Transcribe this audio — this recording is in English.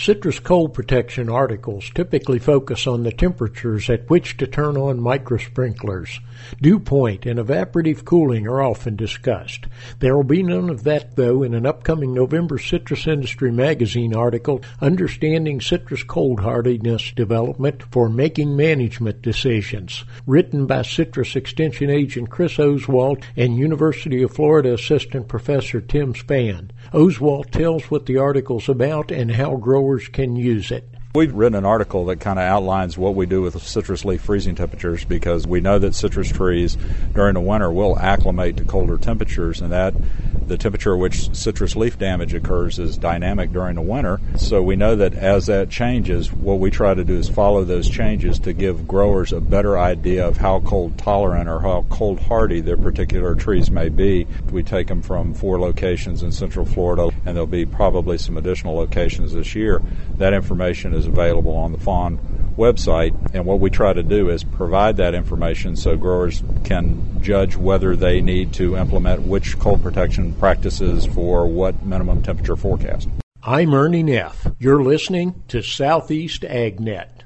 Citrus cold protection articles typically focus on the temperatures at which to turn on microsprinklers. Dew point and evaporative cooling are often discussed. There will be none of that, though, in an upcoming November Citrus Industry Magazine article, Understanding Citrus Cold Hardiness Development for Making Management Decisions, written by Citrus Extension Agent Chris Oswalt and University of Florida Assistant Professor Tim Spann. Oswalt tells what the article's about and how growers can use it. We've written an article that kind of outlines what we do with citrus leaf freezing temperatures, because we know that citrus trees during the winter will acclimate to colder temperatures, and that the temperature at which citrus leaf damage occurs is dynamic during the winter. So we know that as that changes, what we try to do is follow those changes to give growers a better idea of how cold tolerant or how cold hardy their particular trees may be. We take them from 4 locations in Central Florida, and there'll be probably some additional locations this year. That information is available on the FAWN website, and what we try to do is provide that information so growers can judge whether they need to implement which cold protection practices for what minimum temperature forecast. I'm Ernie Neff. You're listening to Southeast AgNet.